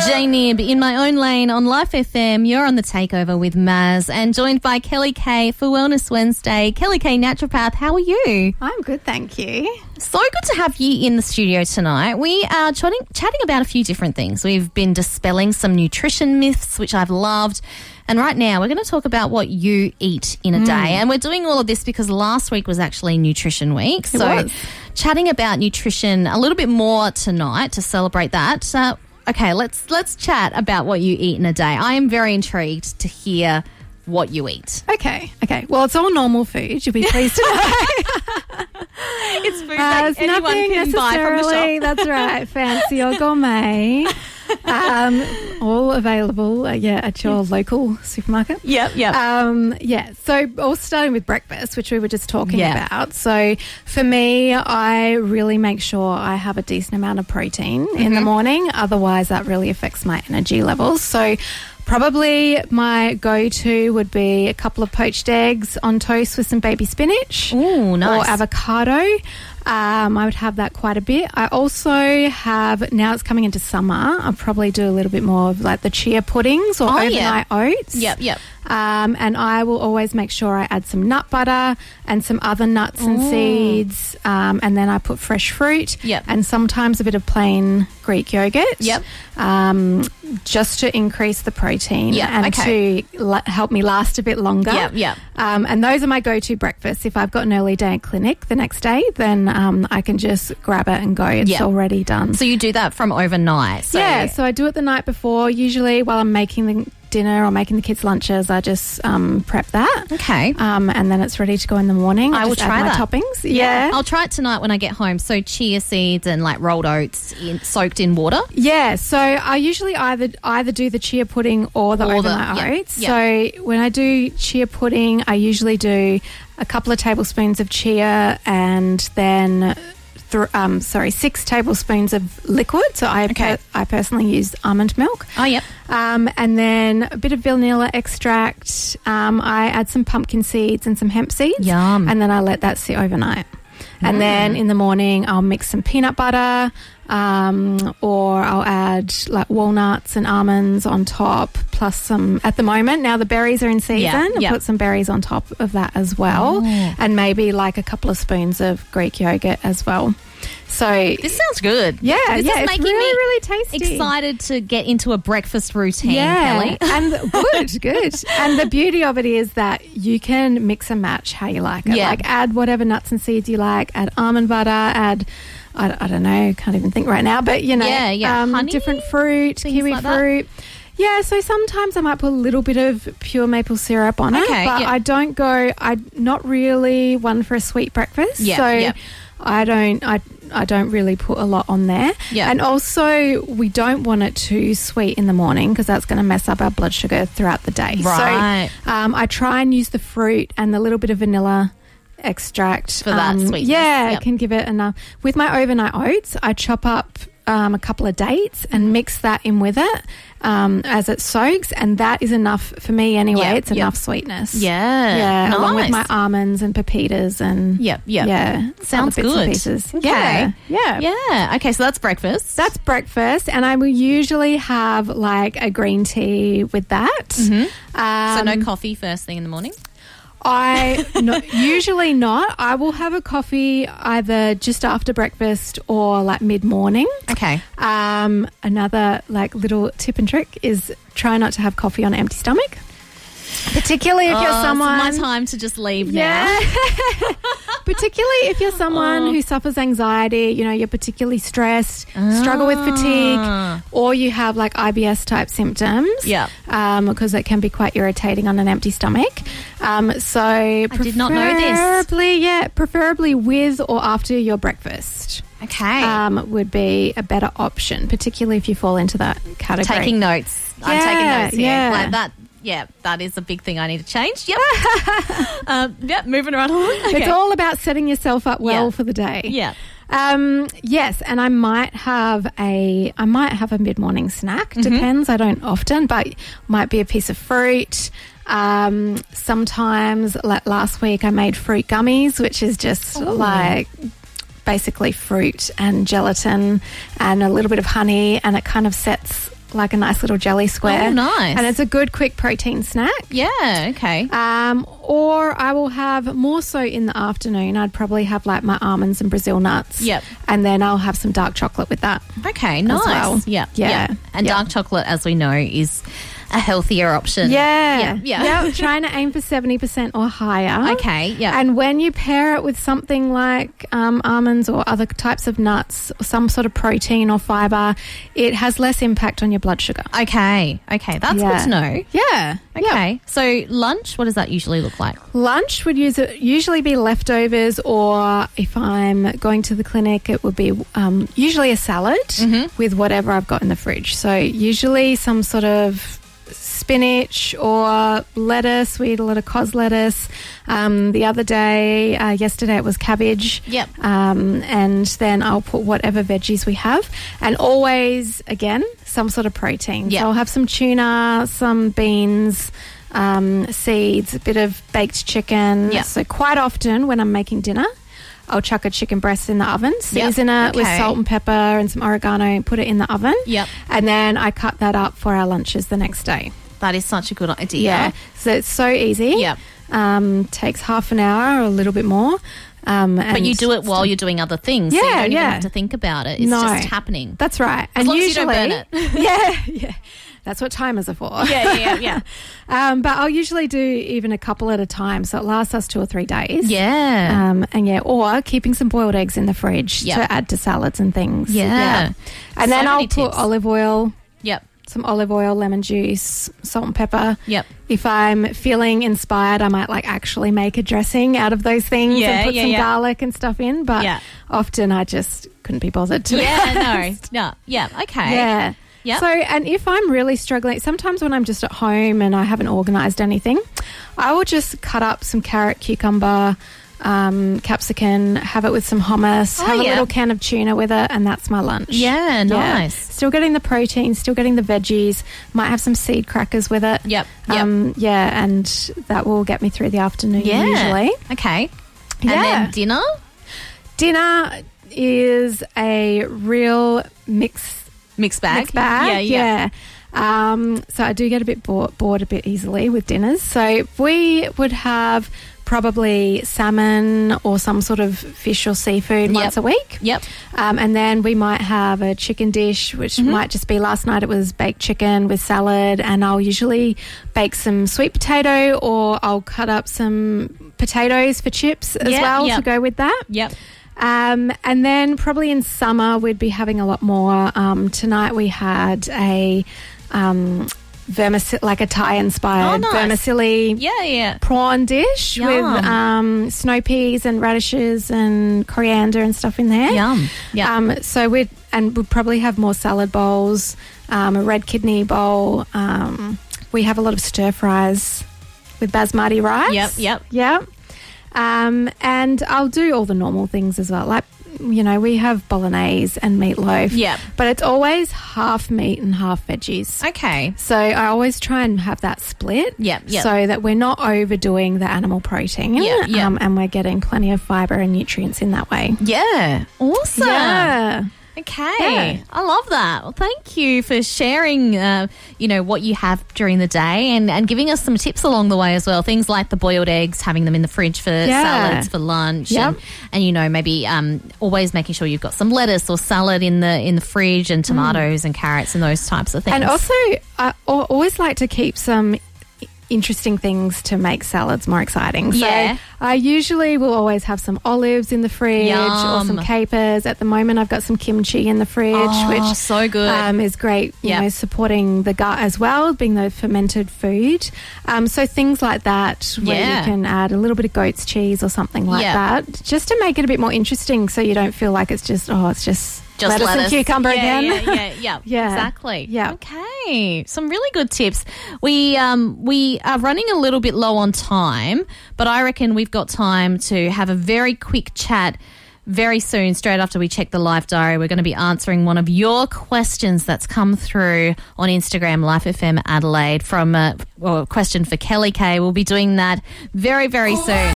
Jay Nib in My Own Lane on Life FM. You're on the takeover with Maz and joined by Kelly Kay for Wellness Wednesday. Kelly Kay, naturopath, how are you? I'm good, thank you. So good to have you in the studio tonight. We are chatting about a few different things. We've been dispelling some nutrition myths, which I've loved. And right now we're going to talk about what you eat in a day. And we're doing all of this because last week was actually Nutrition Week. So chatting about nutrition a little bit more tonight to celebrate that. Okay, let's chat about what you eat in a day. I am very intrigued to hear what you eat. Okay. Well, it's all normal food. You'll be pleased to know. It's food that anyone can buy from the shop. That's right. Fancy or gourmet. All available, at your local supermarket. Yep. So all starting with breakfast, which we were just talking about. So for me, I really make sure I have a decent amount of protein in the morning. Otherwise, that really affects my energy levels. So probably my go-to would be a couple of poached eggs on toast with some baby spinach. Ooh, nice. Or avocado. I would have that quite a bit. I also have, now it's coming into summer, I'll probably do a little bit more of like the chia puddings or overnight oats. Yep. And I will always make sure I add some nut butter and some other nuts and seeds. And then I put fresh fruit. Yep. And sometimes a bit of plain Greek yogurt. Yep. Just to increase the protein and to help me last a bit longer. Yep. And those are my go-to breakfasts. If I've got an early day at clinic the next day, then I can just grab it and go. It's already done. So you do that from overnight? So I do it the night before. Usually while I'm making the dinner or making the kids' lunches, I just prep that. Okay. And then it's ready to go in the morning. I will just try add that. my toppings. Yeah. I'll try it tonight when I get home. So chia seeds and like rolled oats soaked in water? Yeah. So I usually either do the chia pudding or the overnight oats. So when I do chia pudding, I usually do a couple of tablespoons of chia and then 6 tablespoons of liquid. So I personally use almond milk. Oh, yep. And then a bit of vanilla extract. I add some pumpkin seeds and some hemp seeds. Yum. And then I let that sit overnight. And then in the morning, I'll mix some peanut butter, or I'll add like walnuts and almonds on top, plus some, at the moment, now the berries are in season, I'll put some berries on top of that as well, and maybe like a couple of spoons of Greek yogurt as well. So this sounds good. Yeah, this is making me really tasty. Excited to get into a breakfast routine, Kelly. And good. And the beauty of it is that you can mix and match how you like it. Like add whatever nuts and seeds you like, add almond butter, add I don't know, can't even think right now, but honey, different fruit, kiwi like fruit. Yeah, so sometimes I might put a little bit of pure maple syrup on it, but I'm not really one for a sweet breakfast. I don't really put a lot on there. Yeah. And also we don't want it too sweet in the morning because that's going to mess up our blood sugar throughout the day. Right. So I try and use the fruit and the little bit of vanilla extract for that sweetness. Yeah, can give it enough. With my overnight oats, I chop up a couple of dates and mix that in with it as it soaks, and that is enough for me anyway. It's enough sweetness. Nice. Along with my almonds and pepitas and sounds bits good. And pieces. Okay. Okay, so that's breakfast. That's breakfast, and I will usually have like a green tea with that. So no coffee first thing in the morning? Usually not. I will have a coffee either just after breakfast or like mid-morning. Okay. Another like little tip and trick is try not to have coffee on an empty stomach. Particularly if you're someone... It's my time to just leave now. Particularly if you're someone who suffers anxiety, you're particularly stressed, struggle with fatigue, or you have like IBS type symptoms. Yeah. Because it can be quite irritating on an empty stomach. So I did not know this. Preferably with or after your breakfast. Okay. Would be a better option, particularly if you fall into that category. Taking notes. I'm taking notes here. Yeah. Like that. Yeah, that is a big thing I need to change. Yep. Moving right along. Okay. It's all about setting yourself up well for the day. Yeah. Yes, and I might have a mid-morning snack. Depends. I don't often, but might be a piece of fruit. Sometimes, like last week, I made fruit gummies, which is just like basically fruit and gelatin and a little bit of honey, and it kind of sets like a nice little jelly square. Oh, nice. And it's a good quick protein snack. Yeah, okay. Or I will have more so in the afternoon. I'd probably have like my almonds and Brazil nuts. Yep. And then I'll have some dark chocolate with that. Okay, nice. well. Yep. Yeah. Yep. And dark chocolate, as we know, is a healthier option. Yeah. Yeah. Trying to aim for 70% or higher. Okay, yeah. And when you pair it with something like almonds or other types of nuts, some sort of protein or fibre, it has less impact on your blood sugar. Okay, that's good to know. Yeah. Okay, so lunch, what does that usually look like? Lunch would usually be leftovers, or if I'm going to the clinic, it would be usually a salad with whatever I've got in the fridge. So usually some sort of spinach or lettuce. We eat a lot of cos lettuce. The other day, yesterday it was cabbage. Yep. And then I'll put whatever veggies we have. And always, again, some sort of protein. Yep. So I'll have some tuna, some beans, seeds, a bit of baked chicken. Yep. So quite often when I'm making dinner, I'll chuck a chicken breast in the oven, season it with salt and pepper and some oregano and put it in the oven. Yep. And then I cut that up for our lunches the next day. That is such a good idea. Yeah. So it's so easy. Yep. Takes half an hour or a little bit more. But you do it while you're doing other things. So you don't even have to think about it. It's just happening. That's right. As long as you don't burn it. Yeah. That's what timers are for. Yeah. But I'll usually do even a couple at a time, so it lasts us 2 or 3 days. Yeah. Or keeping some boiled eggs in the fridge to add to salads and things. Yeah. And then I'll put olive oil. Yep. Some olive oil, lemon juice, salt and pepper. Yep. If I'm feeling inspired, I might like actually make a dressing out of those things and put some garlic and stuff in. But often I just couldn't be bothered to. No. Yeah. Okay. Yeah. Yep. So, and if I'm really struggling, sometimes when I'm just at home and I haven't organised anything, I will just cut up some carrot, cucumber, capsicum, have it with some hummus, have a little can of tuna with it, and that's my lunch. Yeah, nice. Still getting the protein, still getting the veggies, might have some seed crackers with it. Yep. And that will get me through the afternoon usually. Okay. And then dinner? Dinner is a real mixed bag. Yeah. So I do get a bit bored a bit easily with dinners. So we would have probably salmon or some sort of fish or seafood once a week. Yep. And then we might have a chicken dish, which might just be, last night it was baked chicken with salad, and I'll usually bake some sweet potato, or I'll cut up some potatoes for chips as well to go with that. Yep. And then probably in summer we'd be having a lot more. Tonight we had a vermicelli, like a Thai-inspired vermicelli prawn dish with snow peas and radishes and coriander and stuff in there. Yum. So we'd probably have more salad bowls, a red kidney bowl. We have a lot of stir fries with basmati rice. Yep. And I'll do all the normal things as well. Like, we have bolognese and meatloaf. Yep. But it's always half meat and half veggies. Okay. So I always try and have that split. Yep. So that we're not overdoing the animal protein. Yep. And we're getting plenty of fibre and nutrients in that way. Yeah. Awesome. Yeah. Okay. Yeah. I love that. Well, thank you for sharing, what you have during the day and giving us some tips along the way as well. Things like the boiled eggs, having them in the fridge for salads for lunch, and maybe always making sure you've got some lettuce or salad in the fridge, and tomatoes and carrots and those types of things. And also, I always like to keep some interesting things to make salads more exciting. So I usually will always have some olives in the fridge or some capers. At the moment I've got some kimchi in the fridge, which so good. Is great, supporting the gut as well, being the fermented food. So things like that where you can add a little bit of goat's cheese or something like that, just to make it a bit more interesting, so you don't feel like it's just lettuce and cucumber again. Yeah, exactly. Yeah. Okay, some really good tips. We are running a little bit low on time, but I reckon we've got time to have a very quick chat very soon, straight after we check the live diary. We're going to be answering one of your questions that's come through on Instagram, Life FM Adelaide, from a question for Kelly Kay. We'll be doing that very, very soon.